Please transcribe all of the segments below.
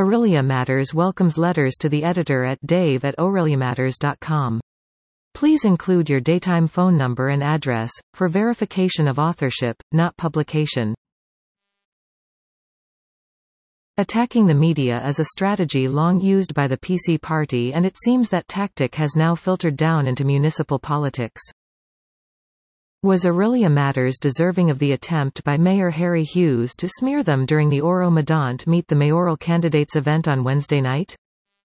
Aurelia Matters welcomes letters to the editor at dave@aureliamatters.com. Please include your daytime phone number and address, for verification of authorship, not publication. Attacking the media is a strategy long used by the PC party, and it seems that tactic has now filtered down into municipal politics. Was Aurelia Matters deserving of the attempt by Mayor Harry Hughes to smear them during the Oro Medant Meet the Mayoral Candidates event on Wednesday night?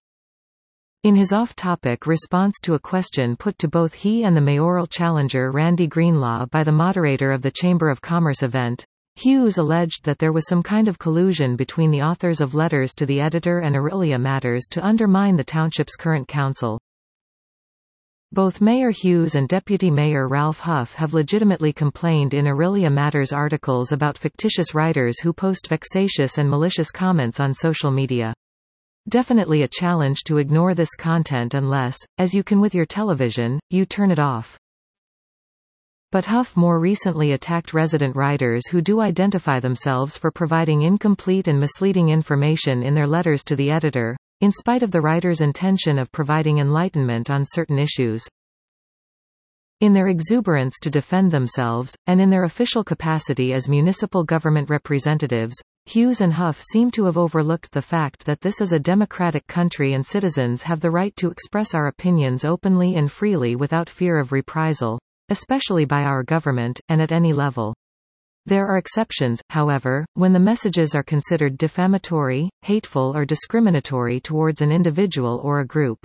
In his off-topic response to a question put to both he and the mayoral challenger Randy Greenlaw by the moderator of the Chamber of Commerce event, Hughes alleged that there was some kind of collusion between the authors of letters to the editor and Aurelia Matters to undermine the township's current council. Both Mayor Hughes and Deputy Mayor Ralph Huff have legitimately complained in Aurelia Matters articles about fictitious writers who post vexatious and malicious comments on social media. Definitely a challenge to ignore this content unless, as you can with your television, you turn it off. But Huff more recently attacked resident writers who do identify themselves for providing incomplete and misleading information in their letters to the editor, in spite of the writer's intention of providing enlightenment on certain issues. In their exuberance to defend themselves, and in their official capacity as municipal government representatives, Hughes and Huff seem to have overlooked the fact that this is a democratic country and citizens have the right to express our opinions openly and freely without fear of reprisal, especially by our government, and at any level. There are exceptions, however, when the messages are considered defamatory, hateful or discriminatory towards an individual or a group.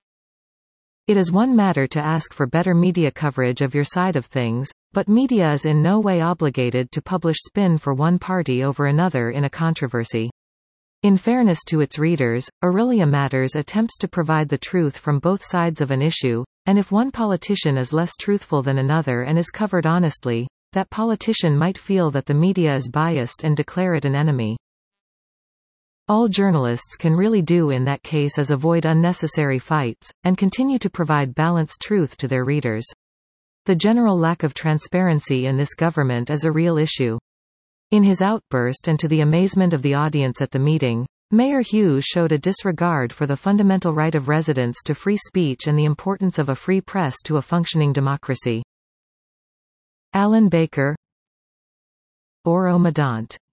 It is one matter to ask for better media coverage of your side of things, but media is in no way obligated to publish spin for one party over another in a controversy. In fairness to its readers, Aurelia Matters attempts to provide the truth from both sides of an issue, and if one politician is less truthful than another and is covered honestly, that politician might feel that the media is biased and declare it an enemy. All journalists can really do in that case is avoid unnecessary fights, and continue to provide balanced truth to their readers. The general lack of transparency in this government is a real issue. In his outburst and to the amazement of the audience at the meeting, Mayor Hughes showed a disregard for the fundamental right of residents to free speech and the importance of a free press to a functioning democracy. Alan Baker, Oro Medant.